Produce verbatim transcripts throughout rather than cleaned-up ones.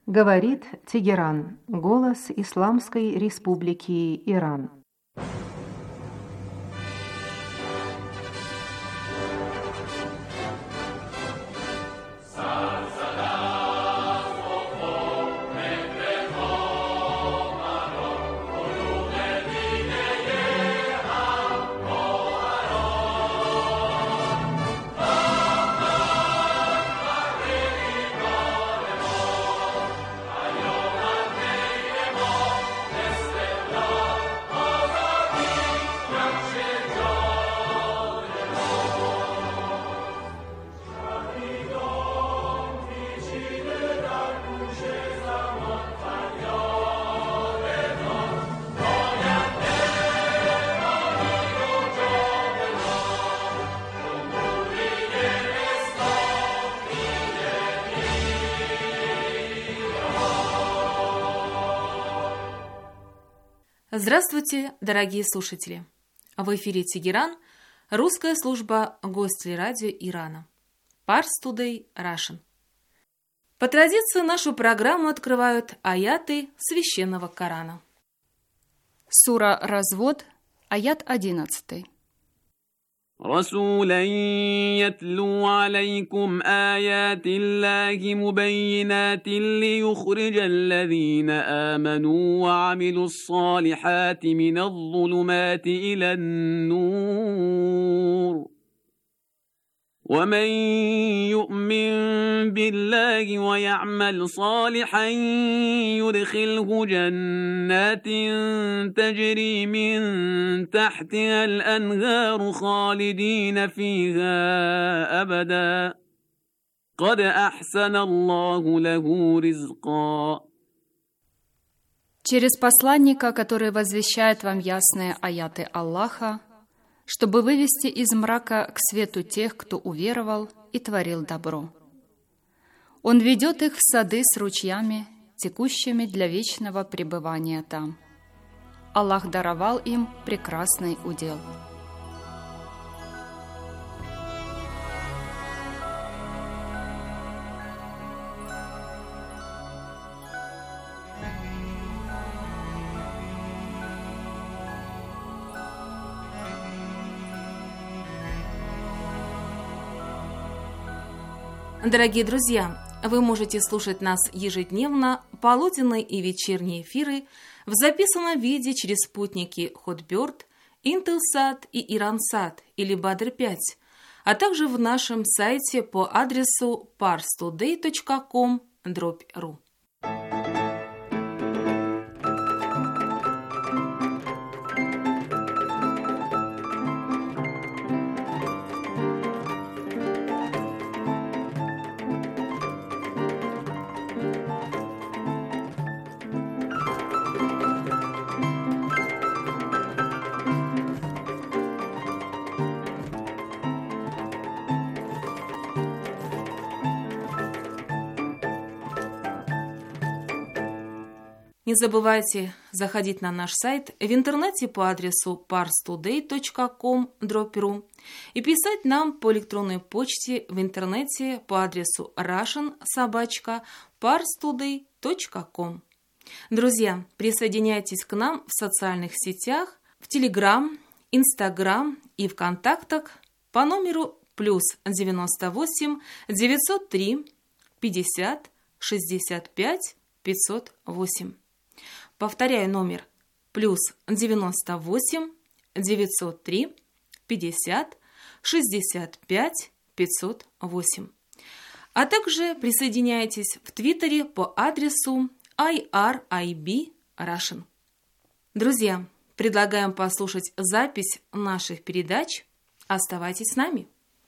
Говорит Тегеран, голос Исламской Республики Иран. Здравствуйте, дорогие слушатели! В эфире Тегеран, русская служба Гостелерадио Ирана. Pars Today Russian. По традиции нашу программу открывают аяты Священного Корана. Сура «Развод», аят одиннадцатый. رسولا يتلو عليكم آيات الله مبينات ليخرج الذين آمنوا وعملوا الصالحات من الظلمات إلى النور ومن يؤمن بالله ويعمل صالحا يدخله جنات تجري من تحتها الأنهار خالدين فيها أبدا قد أحسن الله له رزقا. Через посланника, который возвещает вам ясные аяты Аллаха, чтобы вывести из мрака к свету тех, кто уверовал и творил добро. Он ведет их в сады с ручьями, текущими для вечного пребывания там. Аллах даровал им прекрасный удел. Дорогие друзья, вы можете слушать нас ежедневно, полуденные и вечерние эфиры в записанном виде через спутники Hotbird, Intelsat и Iransat или Badr пять, а также в нашем сайте по адресу pars today точка com дробь ру. Не забывайте заходить на наш сайт в интернете по адресу pars today точка com дробь ру и писать нам по электронной почте в интернете по адресу russian собака pars today точка com. Друзья, присоединяйтесь к нам в социальных сетях, в Telegram, Instagram и ВКонтактах по номеру плюс девяносто восемь девятьсот три пятьдесят шестьдесят пять пятьсот восемь. Повторяю номер плюс девяносто восемь девятьсот три пятьдесят шестьдесят пять пятьсот восемь. А также присоединяйтесь в Твиттере по адресу ай ар ай би Russian. Друзья, предлагаем послушать запись наших передач. Оставайтесь с нами.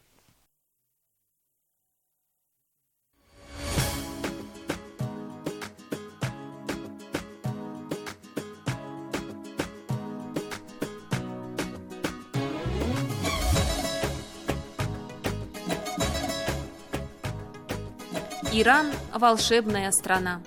Иран – волшебная страна.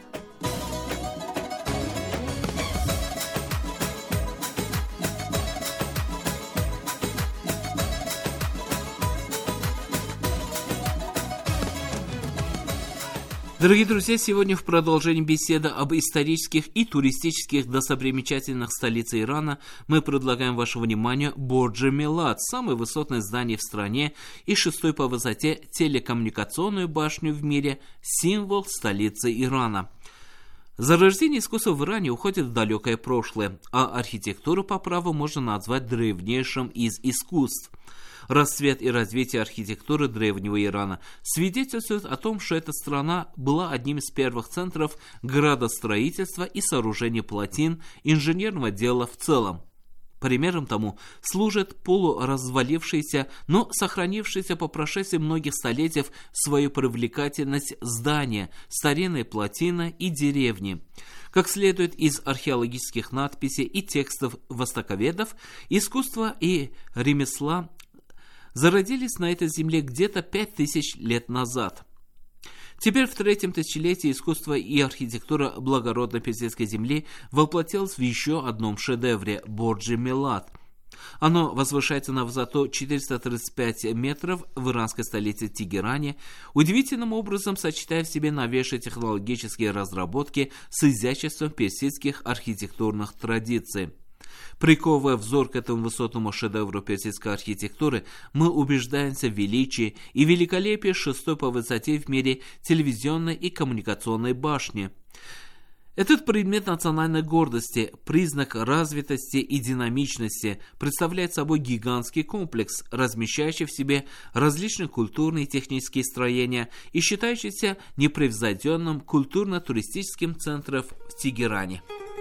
Дорогие друзья, сегодня в продолжении беседы об исторических и туристических достопримечательностях столицы Ирана мы предлагаем вашему вниманию Бордж-э-Милад, самое высотное здание в стране и шестой по высоте телекоммуникационную башню в мире, символ столицы Ирана. Зарождение искусства в Иране уходит в далекое прошлое, а архитектуру по праву можно назвать древнейшим из искусств. Расцвет и развитие архитектуры древнего Ирана свидетельствует о том, что эта страна была одним из первых центров градостроительства и сооружения плотин, инженерного дела в целом. Примером тому служит полуразвалившееся, но сохранившееся по прошествии многих столетий свою привлекательность здания, старинные плотины и деревни. Как следует из археологических надписей и текстов востоковедов, искусство и ремесла зародились на этой земле где-то пять тысяч лет назад. Теперь в третьем тысячелетии искусство и архитектура благородной персидской земли воплотилось в еще одном шедевре – Бордж-э-Милад. Оно возвышается на высоту четыреста тридцать пять метров в иранской столице Тегеране, удивительным образом сочетая в себе новейшие технологические разработки с изяществом персидских архитектурных традиций. Приковывая взор к этому высотному шедевру персидской архитектуры, мы убеждаемся в величии и великолепии шестой по высоте в мире телевизионной и коммуникационной башни. Этот предмет национальной гордости, признак развитости и динамичности, представляет собой гигантский комплекс, размещающий в себе различные культурные и технические строения и считающийся непревзойденным культурно-туристическим центром в Тегеране.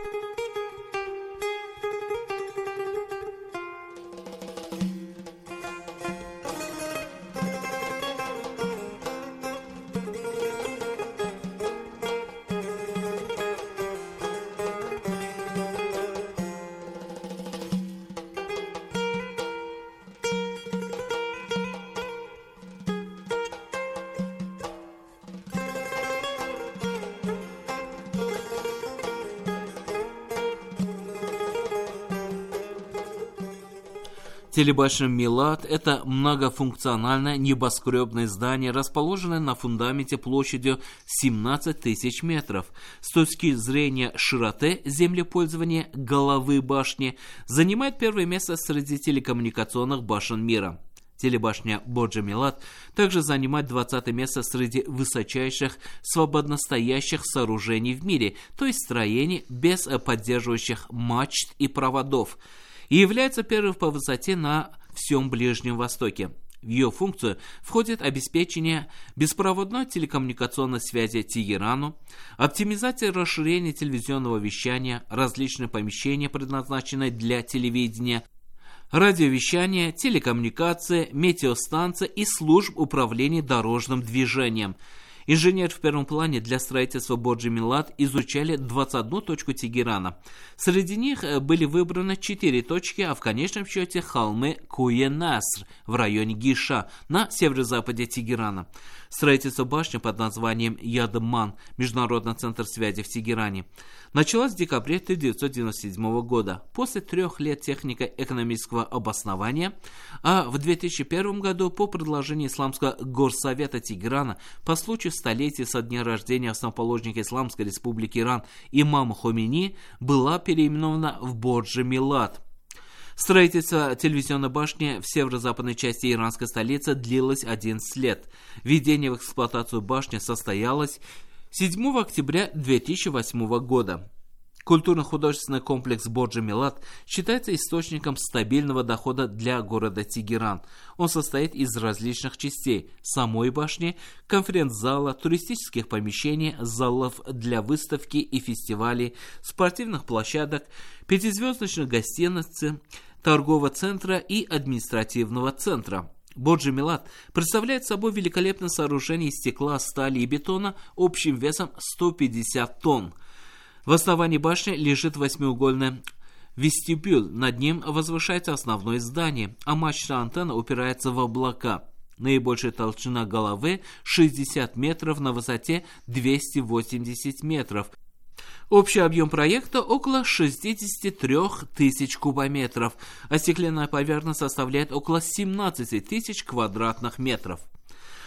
Телебашня Милад – это многофункциональное небоскребное здание, расположенное на фундаменте площадью семнадцать тысяч метров. С точки зрения широты землепользования головы башни занимает первое место среди телекоммуникационных башен мира. Телебашня Бордж-э-Милад также занимает двадцатое место среди высочайших свободностоящих сооружений в мире, то есть строений без поддерживающих мачт и проводов, и является первой по высоте на всем Ближнем Востоке. В ее функцию входит обеспечение беспроводной телекоммуникационной связи Тегерану, оптимизация и расширение телевизионного вещания, различные помещения, предназначенные для телевидения, радиовещание, телекоммуникация, метеостанция и служб управления дорожным движением. Инженеры в первом плане для строительства Бордж-э-Милад изучали двадцать одну точку Тегерана. Среди них были выбраны четыре точки, а в конечном счете холмы Куе-Наср в районе Гиша на северо-западе Тегерана. Строительство башни под названием Ядман, Международный центр связи в Тегеране, началось в декабре тысяча девятьсот девяносто седьмого года, после трех лет технико-экономического обоснования, а в две тысячи первом году по предложению Исламского горсовета Тегерана по случаю столетия со дня рождения основоположника Исламской республики Иран имама Хомейни была переименована в Бордж-э-Милад. Строительство телевизионной башни в северо-западной части иранской столицы длилось одиннадцать лет. Введение в эксплуатацию башни состоялось седьмого октября две тысячи восьмого года. Культурно-художественный комплекс Бордж-э-Милад считается источником стабильного дохода для города Тегеран. Он состоит из различных частей: самой башни, конференц-зала, туристических помещений, залов для выставки и фестивалей, спортивных площадок, пятизвездочных гостиниц, торгового центра и административного центра. Бордж-э-Милад представляет собой великолепное сооружение из стекла, стали и бетона общим весом сто пятьдесят тонн. В основании башни лежит восьмиугольный вестибюль, над ним возвышается основное здание, а мачта антенна упирается в облака. Наибольшая толщина головы шестьдесят метров, на высоте двести восемьдесят метров. Общий объем проекта около шестьдесят три тысячи кубометров, а стеклянная поверхность составляет около семнадцать тысяч квадратных метров.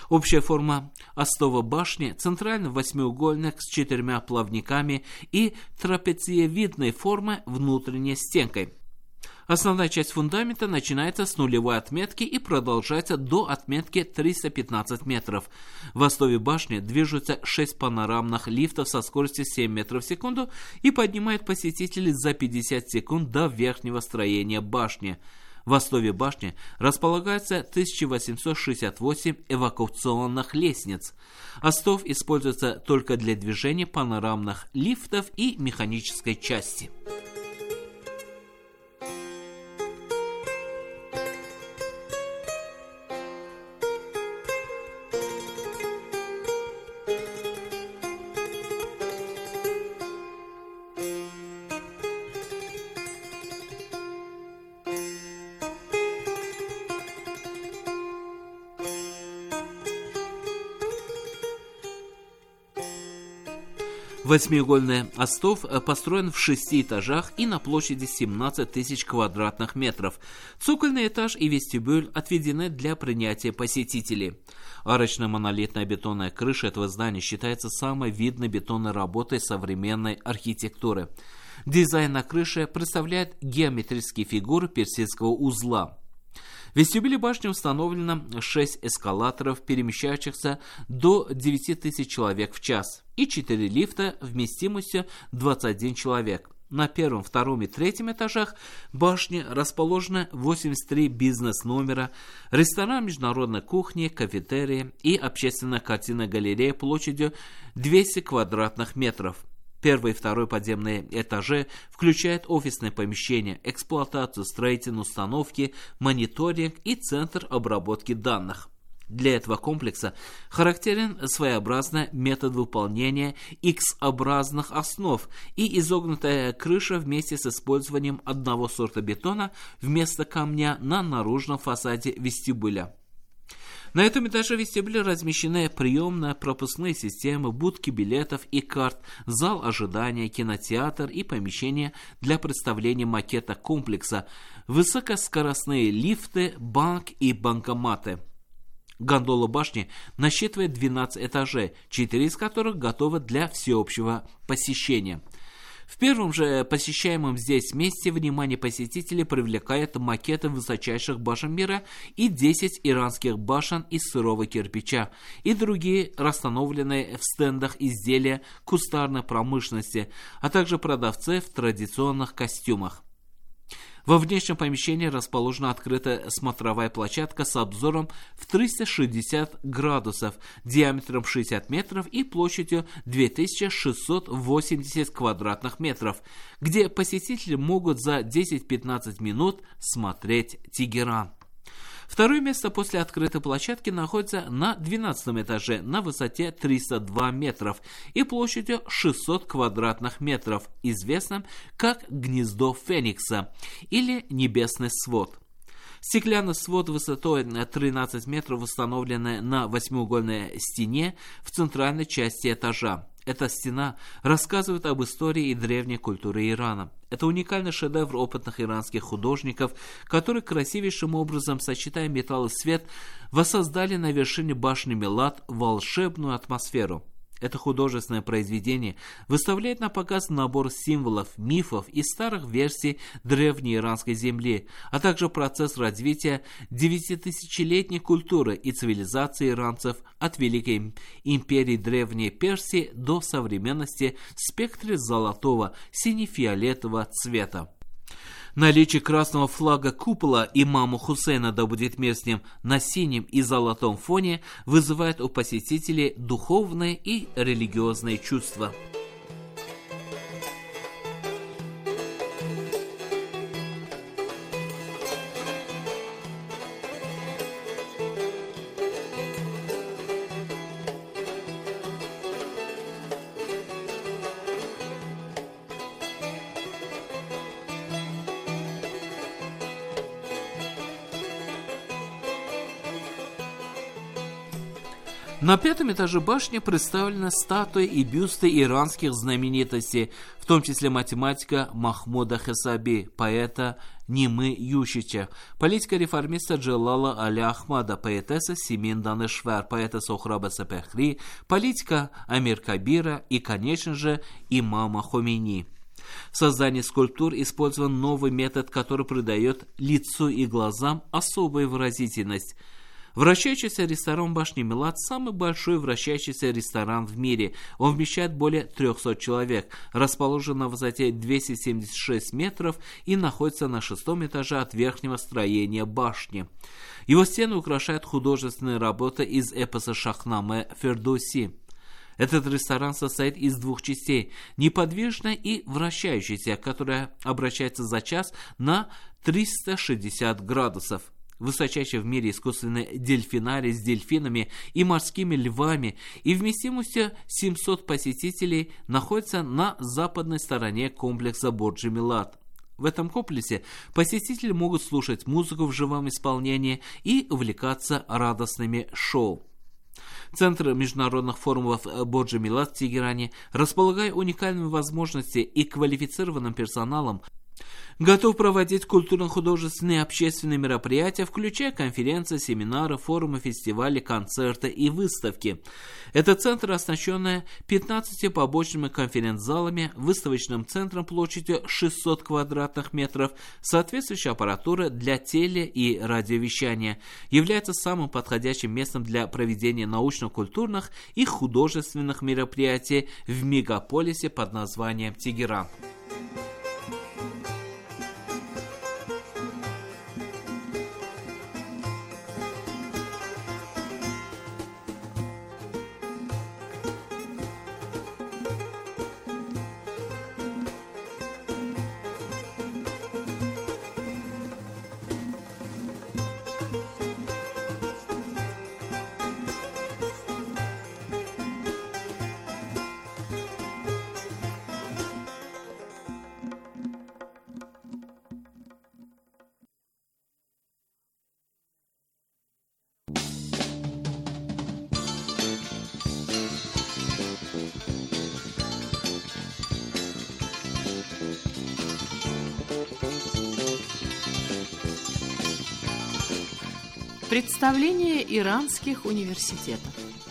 Общая форма остова башни – центральный восьмиугольник с четырьмя плавниками и трапециевидной формы внутренней стенкой. Основная часть фундамента начинается с нулевой отметки и продолжается до отметки триста пятнадцать метров. В основе башни движутся шесть панорамных лифтов со скоростью семь метров в секунду и поднимают посетителей за пятьдесят секунд до верхнего строения башни. В основе башни располагается тысяча восемьсот шестьдесят восемь эвакуационных лестниц. Остов используется только для движения панорамных лифтов и механической части. Восьмиугольный остов построен в шести этажах и на площади семнадцать тысяч квадратных метров. Цокольный этаж и вестибюль отведены для принятия посетителей. Арочная монолитная бетонная крыша этого здания считается самой видной бетонной работой современной архитектуры. Дизайн на крыше представляет геометрические фигуры персидского узла. В вестибюле башни установлено шесть эскалаторов, перемещающихся до девяти тысяч человек в час, и четыре лифта вместимостью двадцать один человек. На первом, втором и третьем этажах башни расположено восемьдесят три бизнес-номера, ресторан международной кухни, кафетерии и общественная картинная галерея площадью двести квадратных метров. Первый и второй подземные этажи включают офисные помещения, эксплуатацию строительной установки, мониторинг и центр обработки данных. Для этого комплекса характерен своеобразный метод выполнения X-образных основ и изогнутая крыша вместе с использованием одного сорта бетона вместо камня на наружном фасаде вестибюля. На этом этаже вестибюля размещены приемные пропускные системы, будки билетов и карт, зал ожидания, кинотеатр и помещение для представления макета комплекса, высокоскоростные лифты, банк и банкоматы. Гондола башни насчитывает двенадцать этажей, четыре из которых готовы для всеобщего посещения. В первом же посещаемом здесь месте внимание посетителей привлекает макеты высочайших башен мира и десять иранских башен из сырого кирпича и другие расстановленные в стендах изделия кустарной промышленности, а также продавцы в традиционных костюмах. Во внешнем помещении расположена открытая смотровая площадка с обзором в триста шестьдесят градусов, диаметром шестьдесят метров и площадью две тысячи шестьсот восемьдесят квадратных метров, где посетители могут за десять-пятнадцать минут смотреть Тегеран. Второе место после открытой площадки находится на двенадцатом этаже на высоте триста два метров и площадью шестьсот квадратных метров, известным как «Гнездо Феникса» или «Небесный свод». Стеклянный свод высотой тринадцать метров установленный на восьмиугольной стене в центральной части этажа. Эта стена рассказывает об истории и древней культуре Ирана. Это уникальный шедевр опытных иранских художников, которые красивейшим образом, сочетая металл и свет, воссоздали на вершине башни Милад волшебную атмосферу. Это художественное произведение выставляет на показ набор символов, мифов и старых версий древней иранской земли, а также процесс развития девятитысячелетней культуры и цивилизации иранцев от Великой империи Древней Персии до современности в спектре золотого сине-фиолетового цвета. Наличие красного флага купола имама Хусейна, да будет мир с ним, на синем и золотом фоне вызывает у посетителей духовные и религиозные чувства. На пятом этаже башни представлены статуи и бюсты иранских знаменитостей, в том числе математика Махмуда Хесаби, поэта Нимы Ющича, политика-реформиста Джалала Аля Ахмада, поэтесса Симин Данешвар, поэта Сохраба Сапехри, политика Амир Кабира и, конечно же, имама Хомейни. В создании скульптур использован новый метод, который придает лицу и глазам особую выразительность. Вращающийся ресторан башни Милад – самый большой вращающийся ресторан в мире. Он вмещает более трехсот человек, расположен на высоте двести семьдесят шесть метров и находится на шестом этаже от верхнего строения башни. Его стены украшают художественные работы из эпоса Шахнаме Фердоуси. Этот ресторан состоит из двух частей – неподвижной и вращающейся, которая обращается за час на триста шестьдесят градусов. Высочайший в мире искусственный дельфинарий с дельфинами и морскими львами и вместимостью семьсот посетителей находится на западной стороне комплекса Борджи Милад. В этом комплексе посетители могут слушать музыку в живом исполнении и увлекаться радостными шоу. Центр международных форумов Борджи Милад в Тегеране, располагая уникальными возможностями и квалифицированным персоналом, готов проводить культурно-художественные и общественные мероприятия, включая конференции, семинары, форумы, фестивали, концерты и выставки. Этот центр, оснащенный пятнадцатью побочными конференц-залами, выставочным центром площадью шестьсот квадратных метров, соответствующая аппаратура для теле- и радиовещания, является самым подходящим местом для проведения научно-культурных и художественных мероприятий в мегаполисе под названием Тегеран. Представление иранских университетов.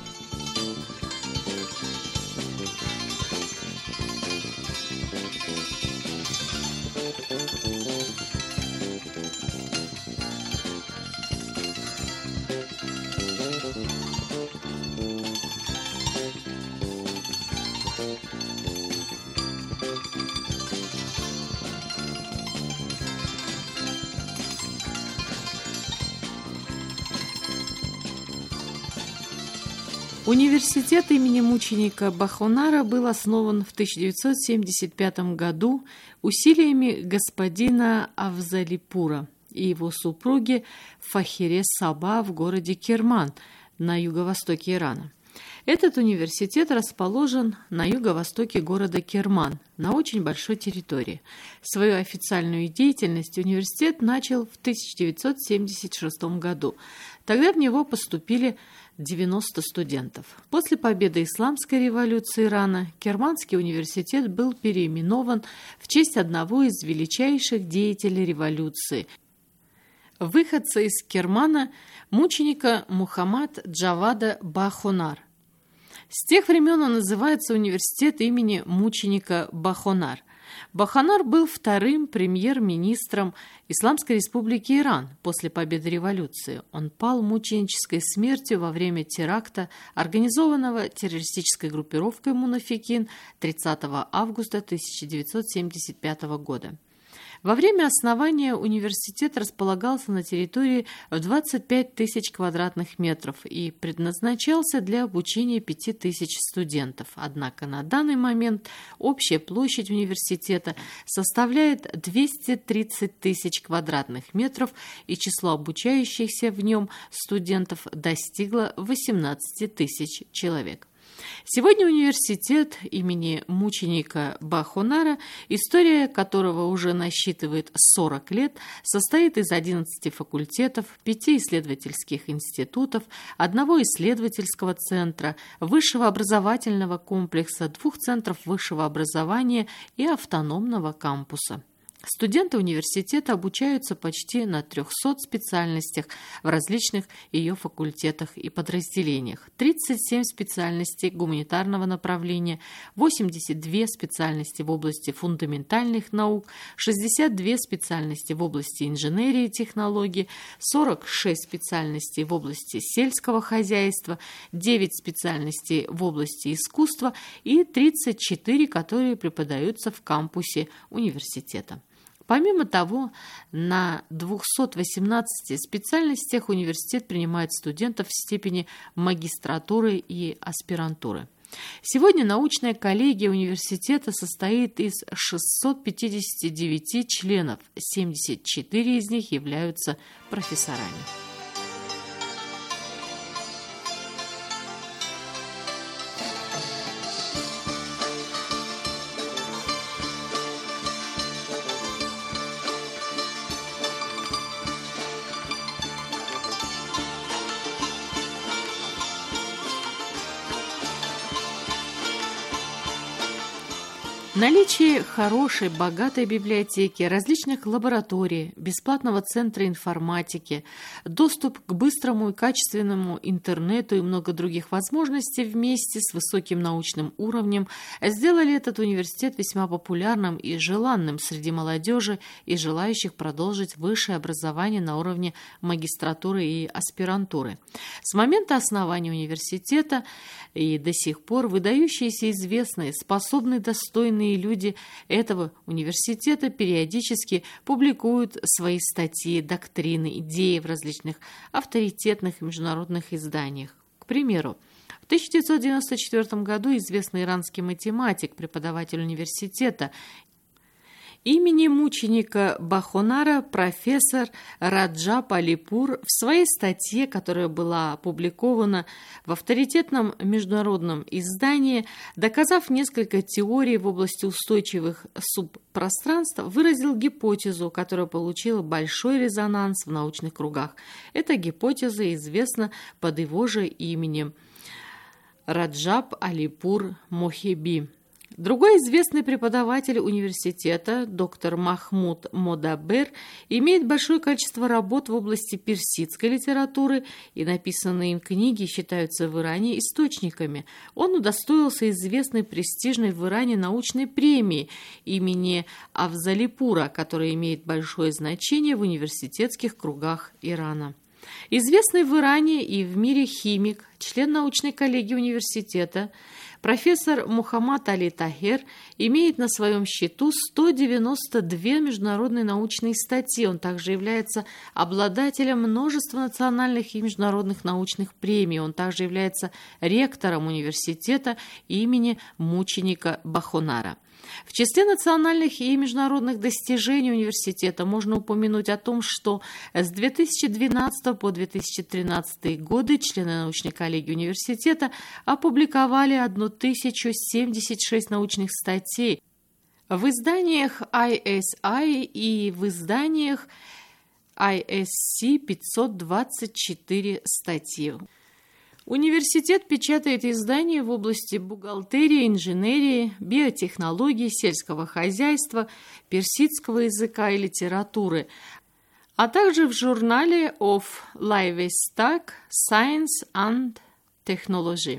Университет имени мученика Бахонара был основан в тысяча девятьсот семьдесят пятом году усилиями господина Афзалипура и его супруги Фахире Саба в городе Керман на юго-востоке Ирана. Этот университет расположен на юго-востоке города Керман, на очень большой территории. Свою официальную деятельность университет начал в тысяча девятьсот семьдесят шестом году. Тогда в него поступили девяносто студентов. После победы Исламской революции Ирана Керманский университет был переименован в честь одного из величайших деятелей революции, выходца из Кермана, мученика Мухаммад Джавада Бахонар. С тех времен он называется университет имени мученика Бахонар. Бахонар был вторым премьер-министром Исламской республики Иран после победы революции. Он пал мученической смертью во время теракта, организованного террористической группировкой «Мунафикин» тридцатого августа тысяча девятьсот семьдесят пятого года. Во время основания университет располагался на территории в двадцать пять тысяч квадратных метров и предназначался для обучения пяти тысяч студентов. Однако на данный момент общая площадь университета составляет двести тридцать тысяч квадратных метров, и число обучающихся в нем студентов достигло восемнадцати тысяч человек. Сегодня университет имени мученика Бахонара, история которого уже насчитывает сорок лет, состоит из одиннадцати факультетов, пяти исследовательских институтов, одного исследовательского центра, высшего образовательного комплекса, двух центров высшего образования и автономного кампуса. Студенты университета обучаются почти на трехсот специальностях в различных ее факультетах и подразделениях. тридцать семь специальностей гуманитарного направления, восемьдесят две специальности в области фундаментальных наук, шестьдесят две специальности в области инженерии и технологий, сорок шесть специальностей в области сельского хозяйства, девять специальностей в области искусства и тридцать четыре, которые преподаются в кампусе университета. Помимо того, на двухстах восемнадцати специальностях университет принимает студентов в степени магистратуры и аспирантуры. Сегодня научная коллегия университета состоит из шестисот пятидесяти девяти членов, семьдесят четыре из них являются профессорами. Наличие хорошей, богатой библиотеки, различных лабораторий, бесплатного центра информатики, доступ к быстрому и качественному интернету и много других возможностей вместе с высоким научным уровнем сделали этот университет весьма популярным и желанным среди молодежи и желающих продолжить высшее образование на уровне магистратуры и аспирантуры. С момента основания университета и до сих пор выдающиеся, известные, способные, достойные люди этого университета периодически публикуют свои статьи, доктрины, идеи в различных авторитетных международных изданиях. К примеру, в тысяча девятьсот девяносто четвёртом году известный иранский математик, преподаватель университета имени мученика Бахонара, профессор Раджаб Алипур, в своей статье, которая была опубликована в авторитетном международном издании, доказав несколько теорий в области устойчивых субпространств, выразил гипотезу, которая получила большой резонанс в научных кругах. Эта гипотеза известна под его же именем Раджаб Алипур Мохеби. Другой известный преподаватель университета, доктор Махмуд Модабер, имеет большое количество работ в области персидской литературы, и написанные им книги считаются в Иране источниками. Он удостоился известной престижной в Иране научной премии имени Афзалипура, которая имеет большое значение в университетских кругах Ирана. Известный в Иране и в мире химик, член научной коллегии университета, профессор Мухаммад Али Тахер имеет на своем счету сто девяносто две международные научные статьи. Он также является обладателем множества национальных и международных научных премий. Он также является ректором университета имени мученика Бахонара. В числе национальных и международных достижений университета можно упомянуть о том, что с две тысячи двенадцатого по две тысячи тринадцатый годы члены научной коллегии университета опубликовали тысячу семьдесят шесть научных статей в изданиях ай эс ай и в изданиях ай эс си пятьсот двадцать четыре статьи. Университет печатает издания в области бухгалтерии, инженерии, биотехнологий, сельского хозяйства, персидского языка и литературы, а также в журнале of Livestock, Science and Technology.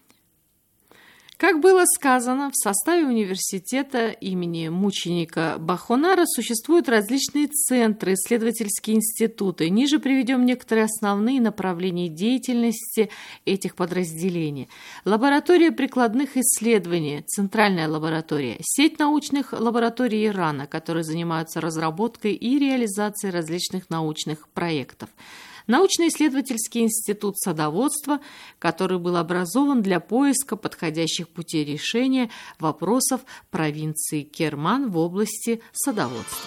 Как было сказано, в составе университета имени мученика Бахонара существуют различные центры, исследовательские институты. Ниже приведем некоторые основные направления деятельности этих подразделений. Лаборатория прикладных исследований, Центральная лаборатория, сеть научных лабораторий Ирана, которые занимаются разработкой и реализацией различных научных проектов. Научно-исследовательский институт садоводства, который был образован для поиска подходящих путей решения вопросов провинции Керман в области садоводства.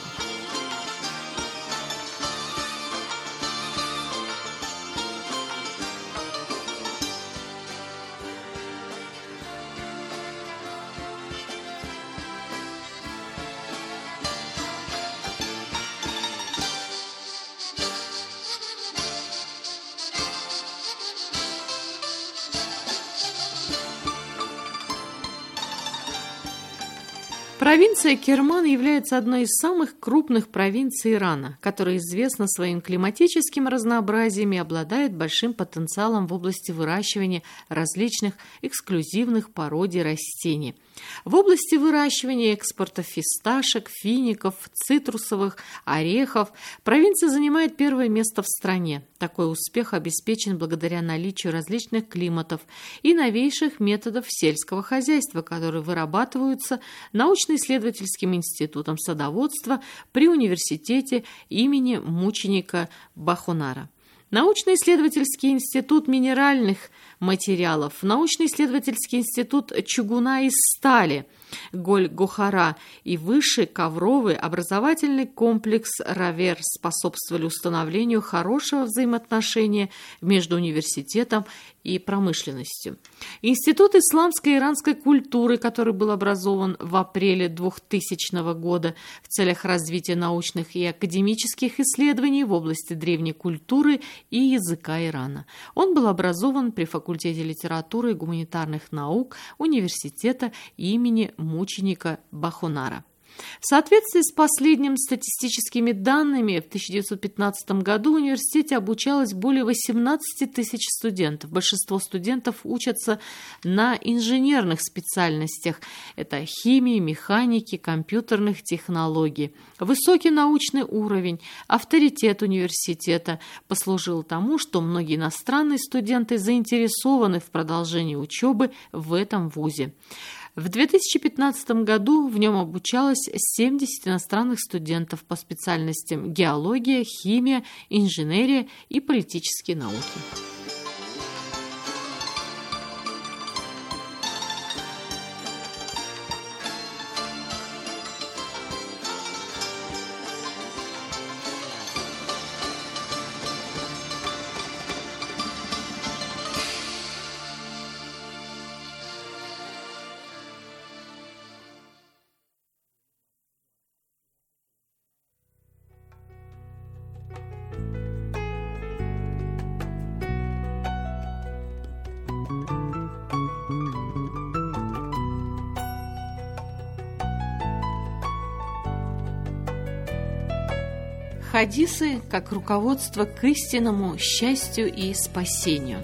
Провинция Керман является одной из самых крупных провинций Ирана, которая известна своим климатическим разнообразием и обладает большим потенциалом в области выращивания различных эксклюзивных породий растений. В области выращивания и экспорта фисташек, фиников, цитрусовых, орехов провинция занимает первое место в стране. Такой успех обеспечен благодаря наличию различных климатов и новейших методов сельского хозяйства, которые вырабатываются научно-исследовательским институтом садоводства при университете имени мученика Бахунара. Научно-исследовательский институт минеральных материалов, научно-исследовательский институт чугуна и стали Голь-Гохара и высший ковровый образовательный комплекс Равер способствовали установлению хорошего взаимоотношения между университетом и промышленностью. Институт исламской и иранской культуры, который был образован в апреле двухтысячного года в целях развития научных и академических исследований в области древней культуры и языка Ирана. Он был образован при факультете литературы и гуманитарных наук университета имени мученика Бахунара. В соответствии с последними статистическими данными, в тысяча девятьсот пятнадцатом году в университете обучалось более восемнадцати тысяч студентов. Большинство студентов учатся на инженерных специальностях. Это химии, механики, компьютерных технологий. Высокий научный уровень, авторитет университета послужил тому, что многие иностранные студенты заинтересованы в продолжении учебы в этом вузе. В две тысячи пятнадцатом году в нем обучалось семьдесят иностранных студентов по специальностям геология, химия, инженерия и политические науки. Хадисы как руководство к истинному счастью и спасению.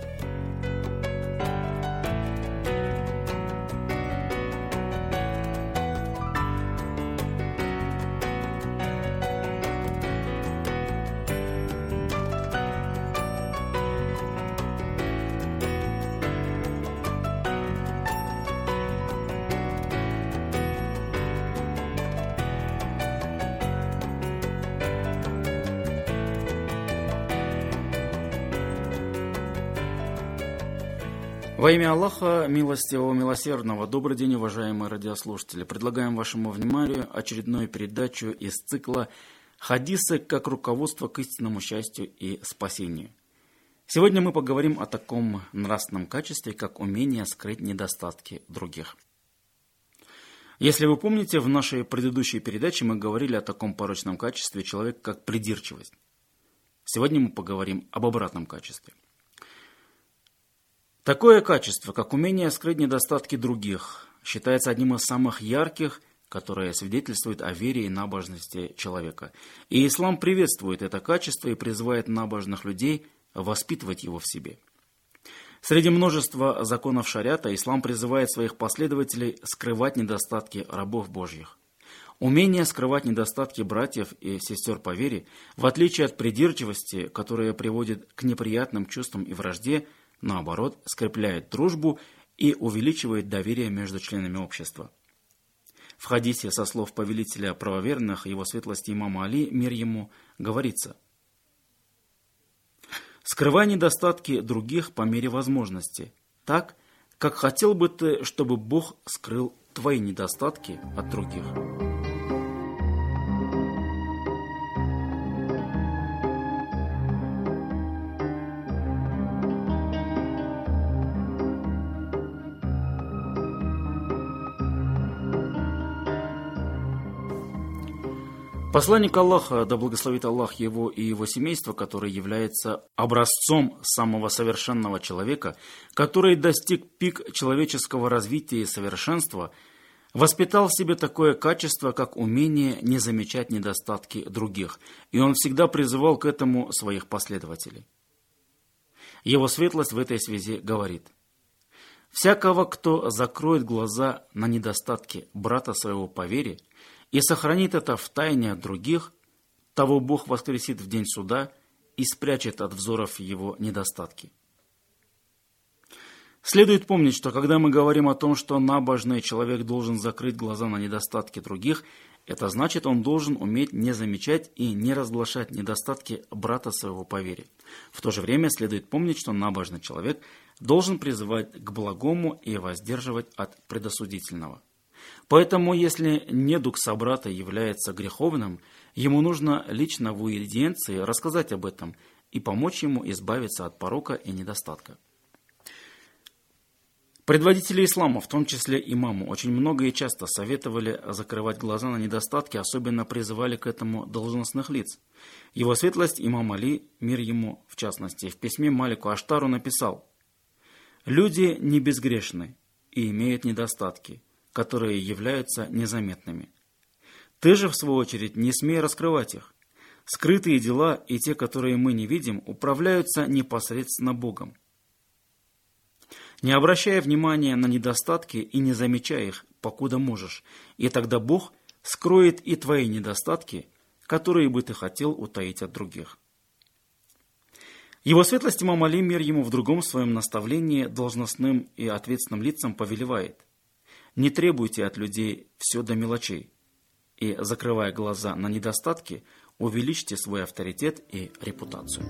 Во имя Аллаха, милостивого, милосердного, добрый день, уважаемые радиослушатели. Предлагаем вашему вниманию очередную передачу из цикла «Хадисы как руководство к истинному счастью и спасению». Сегодня мы поговорим о таком нравственном качестве, как умение скрыть недостатки других. Если вы помните, в нашей предыдущей передаче мы говорили о таком порочном качестве человека, как придирчивость. Сегодня мы поговорим об обратном качестве. Такое качество, как умение скрыть недостатки других, считается одним из самых ярких, которое свидетельствует о вере и набожности человека. И ислам приветствует это качество и призывает набожных людей воспитывать его в себе. Среди множества законов шариата ислам призывает своих последователей скрывать недостатки рабов Божьих. Умение скрывать недостатки братьев и сестер по вере, в отличие от придирчивости, которая приводит к неприятным чувствам и вражде, наоборот, скрепляет дружбу и увеличивает доверие между членами общества. В хадисе со слов повелителя правоверных, его светлости имама Али, мир ему, говорится: «Скрывай недостатки других по мере возможности, так, как хотел бы ты, чтобы Бог скрыл твои недостатки от других». Посланник Аллаха, да благословит Аллах его и его семейство, который является образцом самого совершенного человека, который достиг пик человеческого развития и совершенства, воспитал в себе такое качество, как умение не замечать недостатки других, и он всегда призывал к этому своих последователей. Его светлость в этой связи говорит: «Всякого, кто закроет глаза на недостатки брата своего по вере и сохранит это в тайне от других, того Бог воскресит в день суда и спрячет от взоров его недостатки». Следует помнить, что когда мы говорим о том, что набожный человек должен закрыть глаза на недостатки других, это значит, он должен уметь не замечать и не разглашать недостатки брата своего по вере. В то же время следует помнить, что набожный человек должен призывать к благому и воздерживать от предосудительного. Поэтому, если недуг собрата является греховным, ему нужно лично в уидиенции рассказать об этом и помочь ему избавиться от порока и недостатка. Предводители ислама, в том числе имаму, очень много и часто советовали закрывать глаза на недостатки, особенно призывали к этому должностных лиц. Его светлость имам Али, мир ему в частности, в письме Малику Аштару написал: «Люди не безгрешны и имеют недостатки, которые являются незаметными. Ты же, в свою очередь, не смей раскрывать их. Скрытые дела и те, которые мы не видим, управляются непосредственно Богом. Не обращая внимания на недостатки и не замечая их, покуда можешь, и тогда Бог скроет и твои недостатки, которые бы ты хотел утаить от других». Его светлость имам Али, мир ему, в другом своем наставлении должностным и ответственным лицам повелевает: «Не требуйте от людей все до мелочей, и, закрывая глаза на недостатки, увеличьте свой авторитет и репутацию».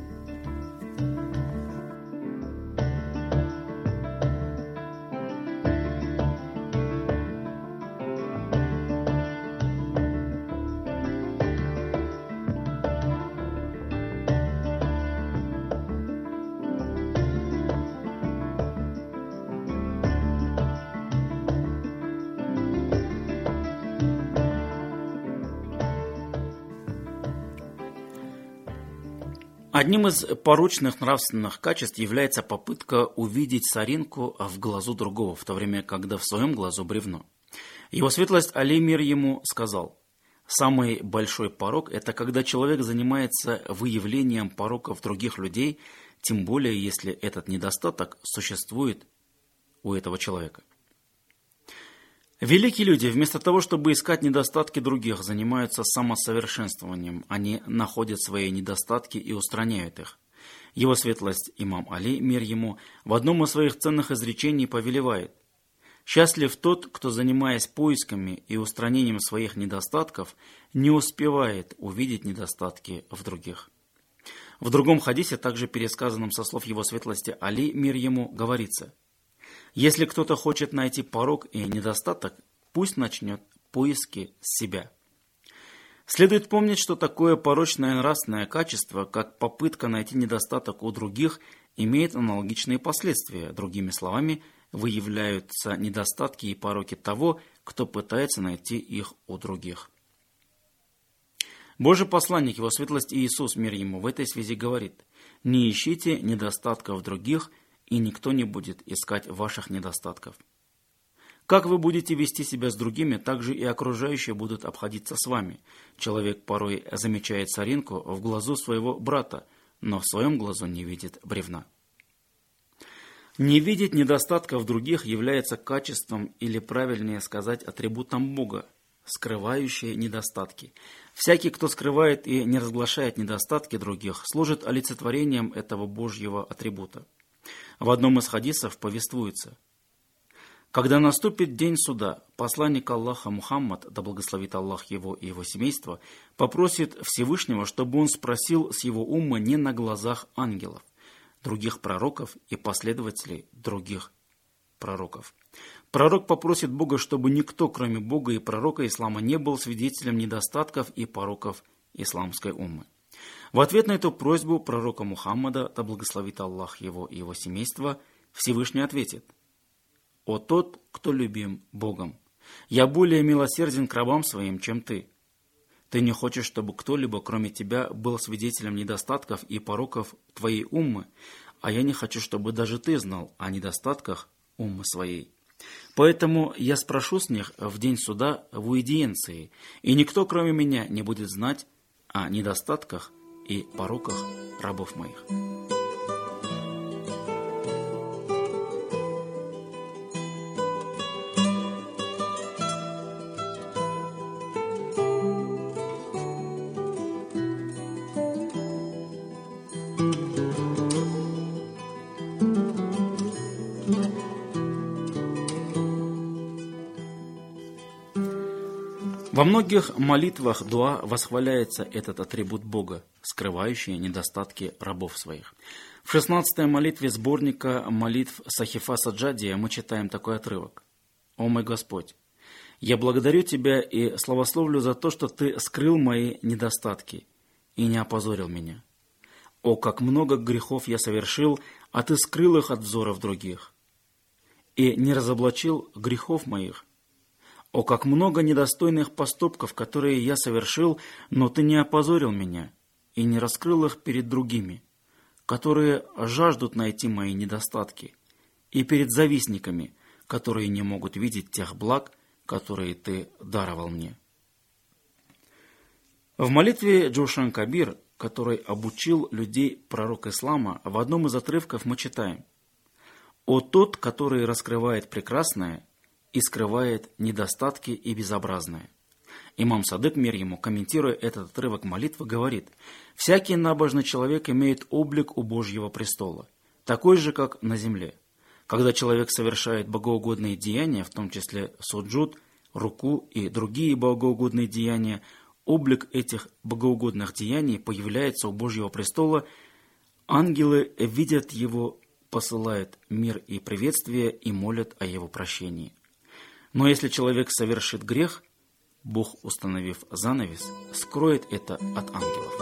Одним из порочных нравственных качеств является попытка увидеть соринку в глазу другого, в то время, когда в своем глазу бревно. Его светлость Али, мир ему, сказал: «Самый большой порок – это когда человек занимается выявлением пороков других людей, тем более, если этот недостаток существует у этого человека». Великие люди, вместо того, чтобы искать недостатки других, занимаются самосовершенствованием. Они находят свои недостатки и устраняют их. Его светлость имам Али, мир ему, в одном из своих ценных изречений повелевает: «Счастлив тот, кто, занимаясь поисками и устранением своих недостатков, не успевает увидеть недостатки в других». В другом хадисе, также пересказанном со слов его светлости Али, мир ему, говорится: «Если кто-то хочет найти порок и недостаток, пусть начнет поиски с себя». Следует помнить, что такое порочное нравственное качество, как попытка найти недостаток у других, имеет аналогичные последствия. Другими словами, выявляются недостатки и пороки того, кто пытается найти их у других. Божий посланник, его светлость Иисус, мир ему, в этой связи говорит: «Не ищите недостатков других, и никто не будет искать ваших недостатков». Как вы будете вести себя с другими, так же и окружающие будут обходиться с вами. Человек порой замечает соринку в глазу своего брата, но в своем глазу не видит бревна. Не видеть недостатков других является качеством, или правильнее сказать, атрибутом Бога, скрывающие недостатки. Всякий, кто скрывает и не разглашает недостатки других, служит олицетворением этого Божьего атрибута. В одном из хадисов повествуется: «Когда наступит день суда, посланник Аллаха Мухаммад, да благословит Аллах его и его семейство, попросит Всевышнего, чтобы он спросил с его умма не на глазах ангелов, других пророков и последователей других пророков. Пророк попросит Бога, чтобы никто, кроме Бога и пророка ислама, не был свидетелем недостатков и пороков исламской уммы. В ответ на эту просьбу пророка Мухаммада, да благословит Аллах его и его семейство, Всевышний ответит: «О тот, кто любим Богом, я более милосерден к рабам своим, чем ты. Ты не хочешь, чтобы кто-либо, кроме тебя, был свидетелем недостатков и пороков твоей уммы, а я не хочу, чтобы даже ты знал о недостатках уммы своей. Поэтому я спрошу с них в день суда в уидиенции, и никто, кроме меня, не будет знать о недостатках и пороках рабов моих». Во многих молитвах дуа восхваляется этот атрибут Бога, скрывающий недостатки рабов своих. В шестнадцатой молитве сборника молитв Сахифа Саджадия мы читаем такой отрывок. «О мой Господь, я благодарю Тебя и славословлю за то, что Ты скрыл мои недостатки и не опозорил меня. О, как много грехов я совершил, а Ты скрыл их от взоров других, и не разоблачил грехов моих. О, как много недостойных поступков, которые я совершил, но Ты не опозорил меня и не раскрыл их перед другими, которые жаждут найти мои недостатки, и перед завистниками, которые не могут видеть тех благ, которые Ты даровал мне». В молитве Джошан Кабир, который обучил людей пророк ислама, в одном из отрывков мы читаем: «О тот, который раскрывает прекрасное и скрывает недостатки и безобразное». Имам Садык, мир ему, комментируя этот отрывок молитвы, говорит: «Всякий набожный человек имеет облик у Божьего престола, такой же, как на земле. Когда человек совершает богоугодные деяния, в том числе суджуд, руку и другие богоугодные деяния, облик этих богоугодных деяний появляется у Божьего престола, ангелы видят его, посылают мир и приветствие и молят о его прощении. Но если человек совершит грех, Бог, установив занавес, скроет это от ангелов».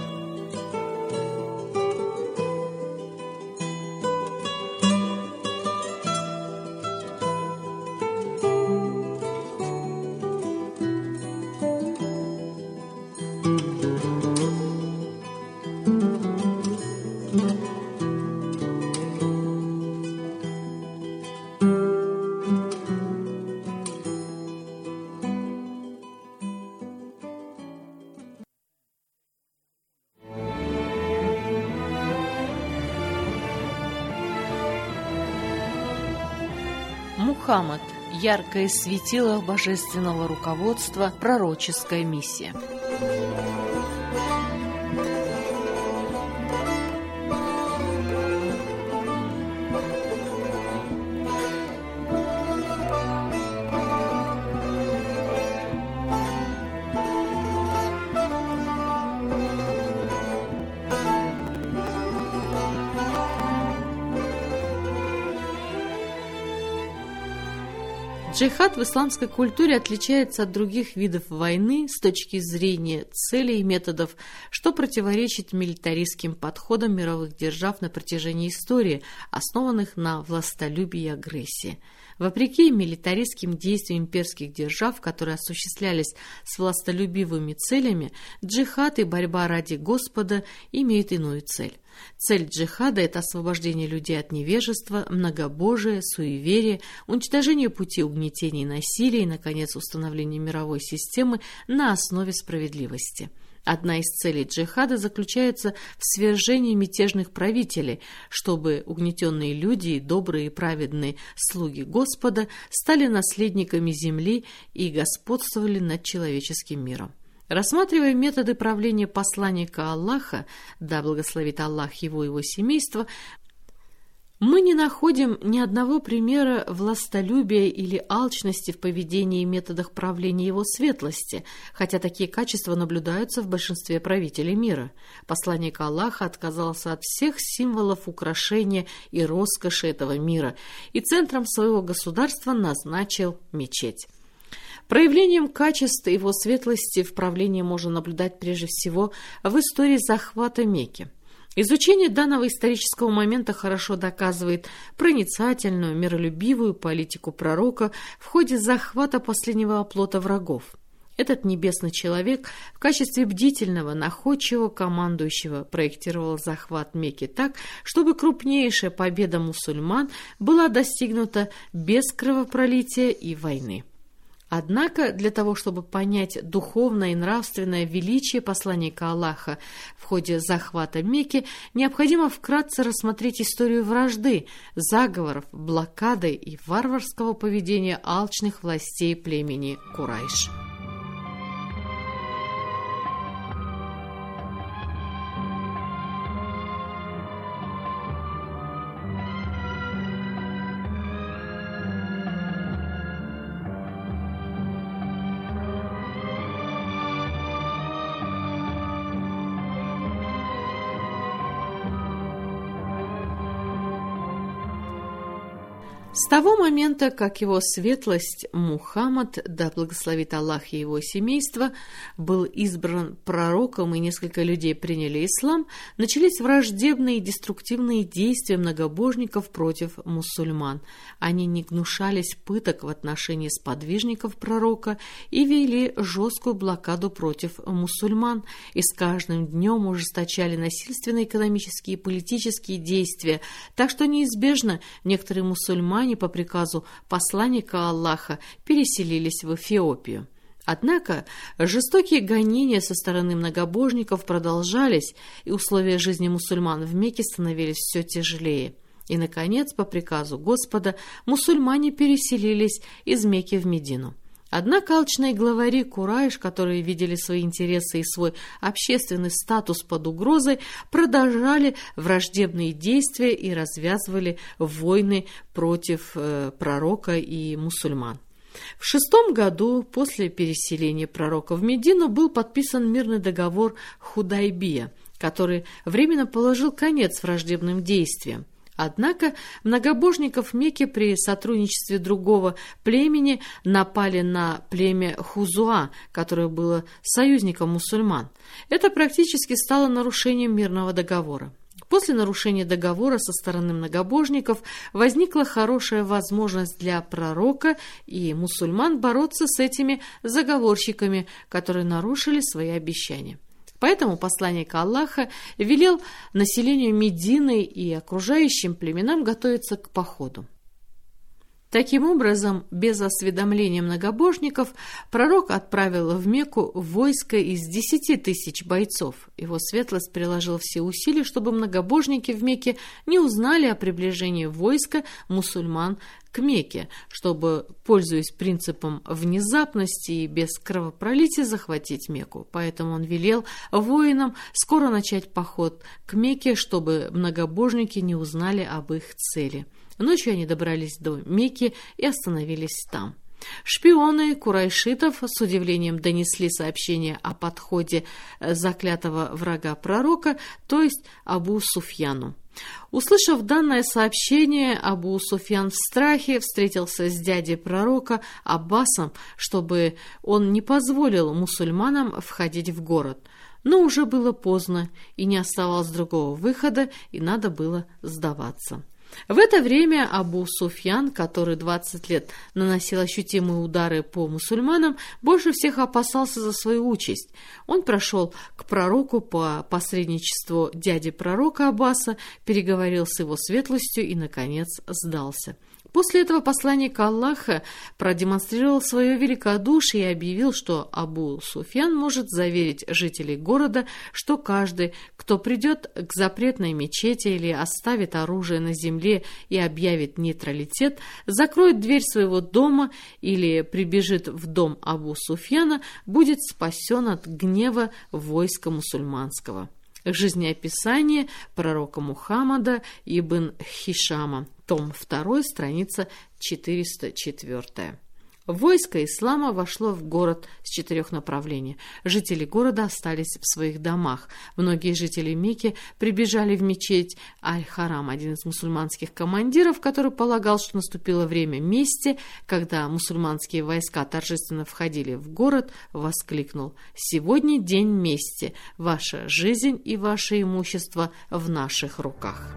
Мухаммад. Яркое светило божественного руководства, пророческая миссия. Джихад в исламской культуре отличается от других видов войны с точки зрения целей и методов, что противоречит милитаристским подходам мировых держав на протяжении истории, основанных на властолюбии и агрессии. Вопреки милитаристским действиям имперских держав, которые осуществлялись с властолюбивыми целями, джихад и борьба ради Господа имеют иную цель. Цель джихада – это освобождение людей от невежества, многобожия, суеверия, уничтожение пути угнетения и насилия и, наконец, установление мировой системы на основе справедливости. Одна из целей джихада заключается в свержении мятежных правителей, чтобы угнетенные люди и добрые и праведные слуги Господа стали наследниками земли и господствовали над человеческим миром. Рассматривая методы правления посланника Аллаха, да благословит Аллах его и его семейство, мы не находим ни одного примера властолюбия или алчности в поведении и методах правления его светлости, хотя такие качества наблюдаются в большинстве правителей мира. Посланник Аллаха отказался от всех символов украшения и роскоши этого мира и центром своего государства назначил мечеть. Проявлением качеств его светлости в правлении можно наблюдать прежде всего в истории захвата Мекки. Изучение данного исторического момента хорошо доказывает проницательную, миролюбивую политику пророка в ходе захвата последнего оплота врагов. Этот небесный человек в качестве бдительного, находчивого командующего проектировал захват Мекки так, чтобы крупнейшая победа мусульман была достигнута без кровопролития и войны. Однако для того, чтобы понять духовное и нравственное величие посланника Аллаха в ходе захвата Мекки, необходимо вкратце рассмотреть историю вражды, заговоров, блокады и варварского поведения алчных властей племени Курайш. С того момента, как его светлость Мухаммад, да благословит Аллах и его семейство, был избран пророком и несколько людей приняли ислам, начались враждебные и деструктивные действия многобожников против мусульман. Они не гнушались пыток в отношении сподвижников пророка и вели жесткую блокаду против мусульман, и с каждым днем ужесточали насильственные экономические и политические действия, так что неизбежно некоторые мусульмане по приказу посланника Аллаха переселились в Эфиопию. Однако жестокие гонения со стороны многобожников продолжались, и условия жизни мусульман в Мекке становились все тяжелее. И, наконец, по приказу Господа, мусульмане переселились из Мекки в Медину. Однако алчные главари Курайш, которые видели свои интересы и свой общественный статус под угрозой, продолжали враждебные действия и развязывали войны против э, пророка и мусульман. В шестом году после переселения пророка в Медину был подписан мирный договор Худайбия, который временно положил конец враждебным действиям. Однако многобожников Мекки при сотрудничестве другого племени напали на племя Хузуа, которое было союзником мусульман. Это практически стало нарушением мирного договора. После нарушения договора со стороны многобожников возникла хорошая возможность для пророка и мусульман бороться с этими заговорщиками, которые нарушили свои обещания. Поэтому посланник Аллаха велел населению Медины и окружающим племенам готовиться к походу. Таким образом, без осведомления многобожников, пророк отправил в Мекку войско из десяти тысяч бойцов. Его светлость приложил все усилия, чтобы многобожники в Мекке не узнали о приближении войска мусульман к Мекке, чтобы, пользуясь принципом внезапности и без кровопролития, захватить Мекку. Поэтому он велел воинам скоро начать поход к Мекке, чтобы многобожники не узнали об их цели. Ночью они добрались до Мекки и остановились там. Шпионы курайшитов с удивлением донесли сообщение о подходе заклятого врага пророка, то есть Абу Суфьяну. Услышав данное сообщение, Абу Суфьян в страхе встретился с дядей пророка Аббасом, чтобы он не позволил мусульманам входить в город. Но уже было поздно, и не оставалось другого выхода, и надо было сдаваться. В это время Абу Суфьян, который двадцать лет наносил ощутимые удары по мусульманам, больше всех опасался за свою участь. Он прошел к пророку по посредничеству дяди пророка Аббаса, переговорил с его светлостью и, наконец, сдался. После этого посланник Аллаха продемонстрировал свое великодушие и объявил, что Абу Суфьян может заверить жителей города, что каждый, кто придет к запретной мечети или оставит оружие на земле и объявит нейтралитет, закроет дверь своего дома или прибежит в дом Абу Суфьяна, будет спасен от гнева войска мусульманского. Жизнеописание пророка Мухаммада ибн Хишама, том два, страница четыреста четыре. Войско ислама вошло в город с четырех направлений. Жители города остались в своих домах. Многие жители Мекки прибежали в мечеть Аль-Харам. Один из мусульманских командиров, который полагал, что наступило время мести, когда мусульманские войска торжественно входили в город, воскликнул: «Сегодня день мести. Ваша жизнь и ваше имущество в наших руках».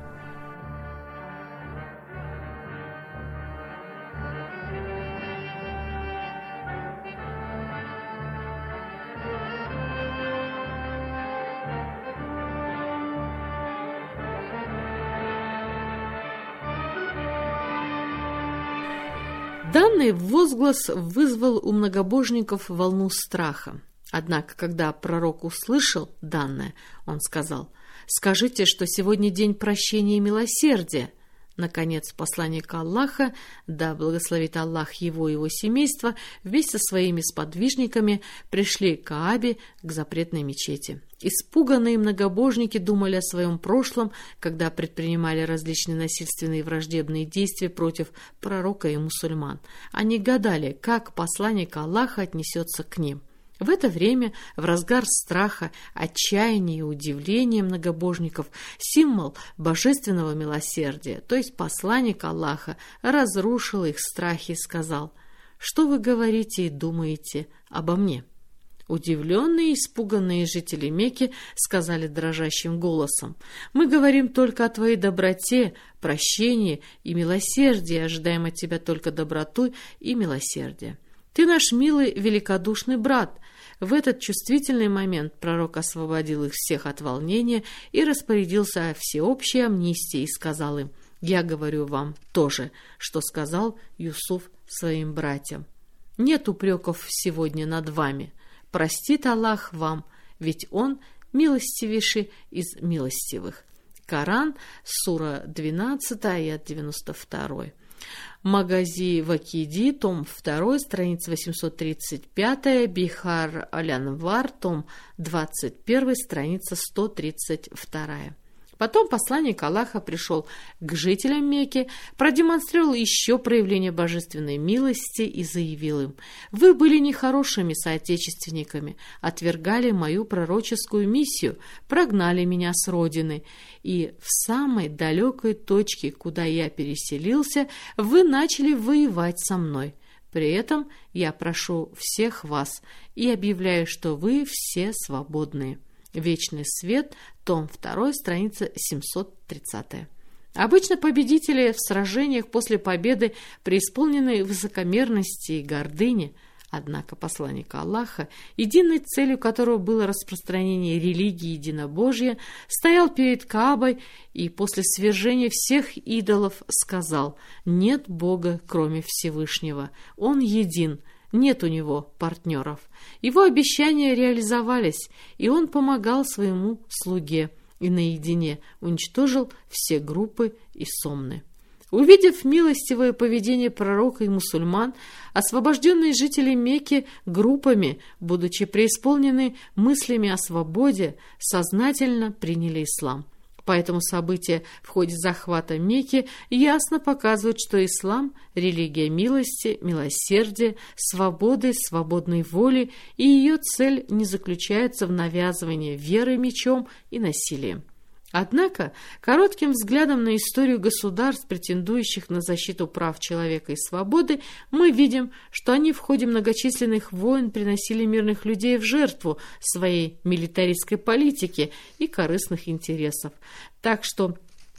Данный возглас вызвал у многобожников волну страха. Однако, когда пророк услышал данное, он сказал: «Скажите, что сегодня день прощения и милосердия». Наконец, посланник Аллаха, да благословит Аллах его и его семейство, вместе со своими сподвижниками пришли к Каабе, к запретной мечети. Испуганные многобожники думали о своем прошлом, когда предпринимали различные насильственные и враждебные действия против пророка и мусульман. Они гадали, как посланник Аллаха отнесется к ним. В это время, в разгар страха, отчаяния и удивления многобожников, символ божественного милосердия, то есть посланник Аллаха, разрушил их страхи и сказал: «Что вы говорите и думаете обо мне?» Удивленные и испуганные жители Мекки сказали дрожащим голосом: «Мы говорим только о твоей доброте, прощении и милосердии, ожидаем от тебя только доброту и милосердие. Ты наш милый, великодушный брат». В этот чувствительный момент пророк освободил их всех от волнения и распорядился о всеобщей амнистии и сказал им: «Я говорю вам то же, что сказал Юсуф своим братьям. Нет упреков сегодня над вами. Простит Аллах вам, ведь Он милостивейший из милостивых». Коран, сура двенадцатая, аят девяносто два. Магази Вакиди, том два, страница восемьсот тридцать пять, Бихар Аль-Анвар, том двадцать один, страница сто тридцать два. Потом посланник Аллаха пришел к жителям Мекки, продемонстрировал еще проявление божественной милости и заявил им: «Вы были нехорошими соотечественниками, отвергали мою пророческую миссию, прогнали меня с родины, и в самой далекой точке, куда я переселился, вы начали воевать со мной. При этом я прошу всех вас и объявляю, что вы все свободные». Вечный свет, том два, страница семьсот тридцать. Обычно победители в сражениях после победы преисполнены высокомерности и гордыни. Однако посланник Аллаха, единой целью которого было распространение религии единобожия, стоял перед Каабой и после свержения всех идолов сказал: «Нет Бога, кроме Всевышнего, Он един». Нет у него партнеров. Его обещания реализовались, и он помогал своему слуге и наедине уничтожил все группы и сомны. Увидев милостивое поведение пророка и мусульман, освобожденные жители Мекки группами, будучи преисполнены мыслями о свободе, сознательно приняли ислам. Поэтому события в ходе захвата Мекки ясно показывают, что ислам – религия милости, милосердия, свободы, свободной воли, и ее цель не заключается в навязывании веры мечом и насилием. Однако, коротким взглядом на историю государств, претендующих на защиту прав человека и свободы, мы видим, что они в ходе многочисленных войн приносили мирных людей в жертву своей милитаристской политики и корыстных интересов. Так что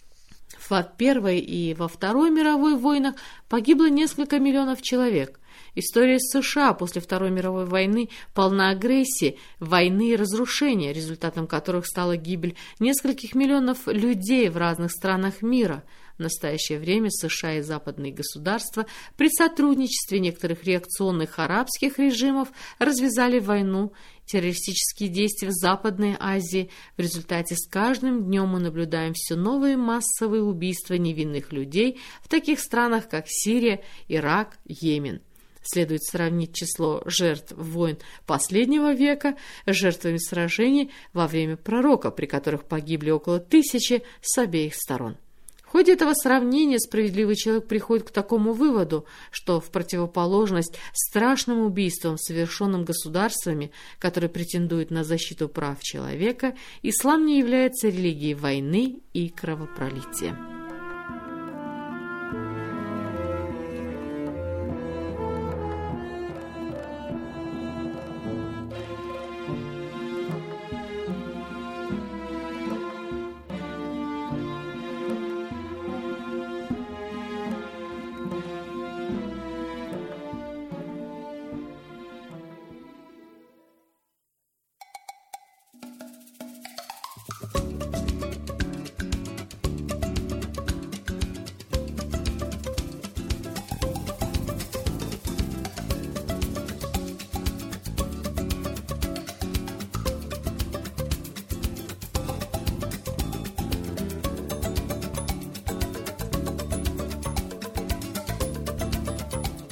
в Первой и во Второй мировой войнах погибло несколько миллионов человек. История США после Второй мировой войны полна агрессии, войны и разрушения, результатом которых стала гибель нескольких миллионов людей в разных странах мира. В настоящее время США и западные государства при сотрудничестве некоторых реакционных арабских режимов развязали войну, террористические действия в Западной Азии. В результате с каждым днем мы наблюдаем все новые массовые убийства невинных людей в таких странах, как Сирия, Ирак, Йемен. Следует сравнить число жертв войн последнего века с жертвами сражений во время пророка, при которых погибли около тысячи с обеих сторон. В ходе этого сравнения справедливый человек приходит к такому выводу, что в противоположность страшным убийствам, совершенным государствами, которые претендуют на защиту прав человека, ислам не является религией войны и кровопролития.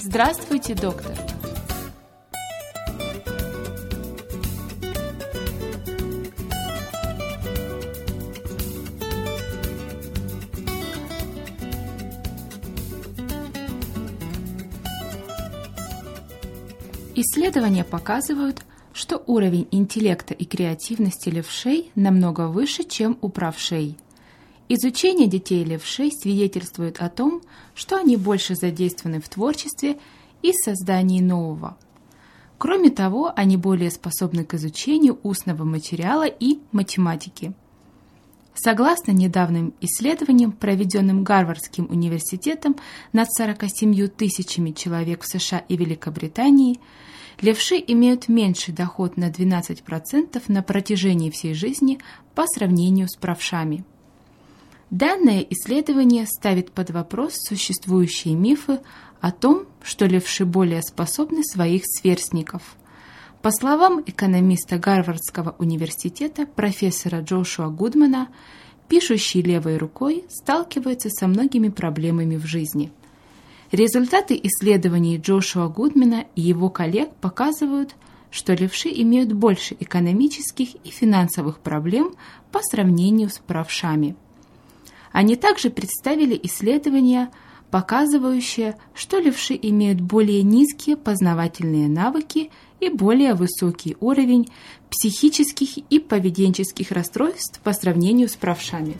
Здравствуйте, доктор! Исследования показывают, что уровень интеллекта и креативности левшей намного выше, чем у правшей. Изучение детей левшей свидетельствует о том, что они больше задействованы в творчестве и создании нового. Кроме того, они более способны к изучению устного материала и математики. Согласно недавним исследованиям, проведенным Гарвардским университетом над сорока семью тысячами человек в США и Великобритании, левши имеют меньший доход на двенадцать процентов на протяжении всей жизни по сравнению с правшами. Данное исследование ставит под вопрос существующие мифы о том, что левши более способны своих сверстников. По словам экономиста Гарвардского университета профессора Джошуа Гудмана, пишущий левой рукой сталкивается со многими проблемами в жизни. Результаты исследований Джошуа Гудмана и его коллег показывают, что левши имеют больше экономических и финансовых проблем по сравнению с правшами. Они также представили исследования, показывающие, что левши имеют более низкие познавательные навыки и более высокий уровень психических и поведенческих расстройств по сравнению с правшами.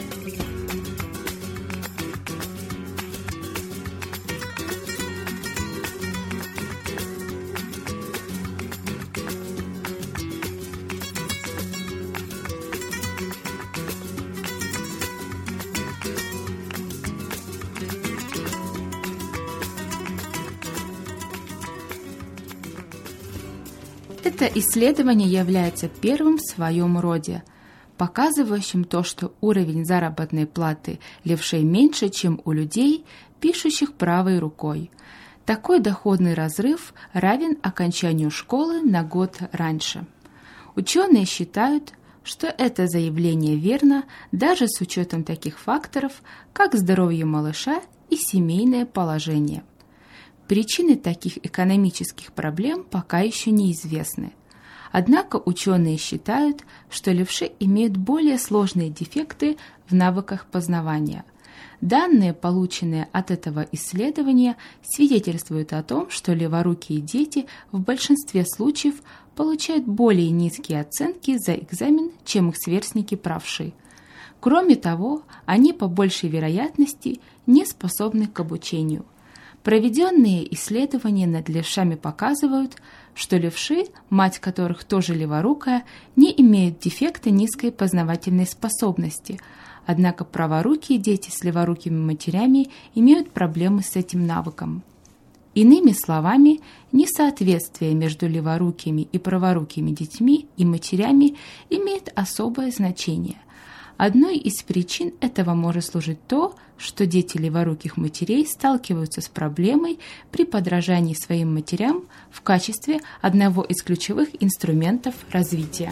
Это исследование является первым в своем роде, показывающим то, что уровень заработной платы левшей меньше, чем у людей, пишущих правой рукой. Такой доходный разрыв равен окончанию школы на год раньше. Ученые считают, что это заявление верно даже с учетом таких факторов, как здоровье малыша и семейное положение. Причины таких экономических проблем пока еще неизвестны. Однако ученые считают, что левши имеют более сложные дефекты в навыках познавания. Данные, полученные от этого исследования, свидетельствуют о том, что леворукие дети в большинстве случаев получают более низкие оценки за экзамен, чем их сверстники правши. Кроме того, они по большей вероятности не способны к обучению. Проведенные исследования над левшами показывают, что левши, мать которых тоже леворукая, не имеют дефекта низкой познавательной способности, однако праворукие дети с леворукими матерями имеют проблемы с этим навыком. Иными словами, несоответствие между леворукими и праворукими детьми и матерями имеет особое значение. Одной из причин этого может служить то, что дети леворуких матерей сталкиваются с проблемой при подражании своим матерям в качестве одного из ключевых инструментов развития.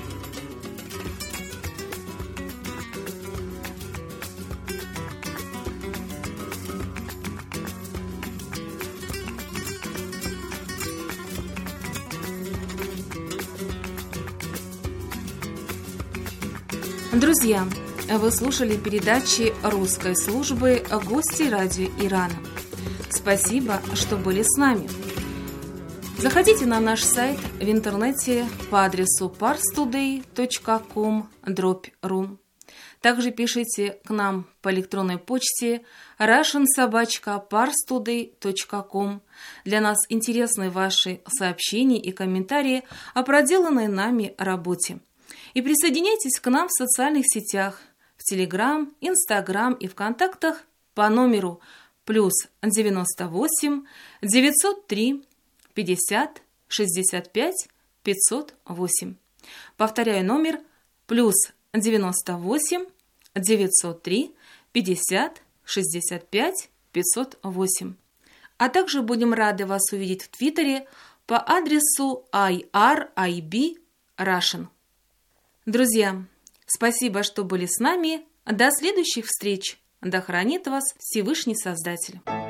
Друзья, вы слушали передачи русской службы «Гости радио Ирана». Спасибо, что были с нами. Заходите на наш сайт в интернете по адресу парстудей точка ком дробь ру. Также пишите к нам по электронной почте russian собака parstoday точка ком. Для нас интересны ваши сообщения и комментарии о проделанной нами работе. И присоединяйтесь к нам в социальных сетях, в Телеграм, Инстаграм и ВКонтактах по номеру плюс девяносто восемь девятьсот три пятьдесят шестьдесят пять пятьсот восемь. Повторяю номер плюс девяносто восемь девятьсот три пятьдесят шестьдесят пять пятьсот восемь. А также будем рады вас увидеть в Твиттере по адресу ай ар ай би Russian. Друзья, спасибо, что были с нами. До следующих встреч. Да хранит вас Всевышний Создатель.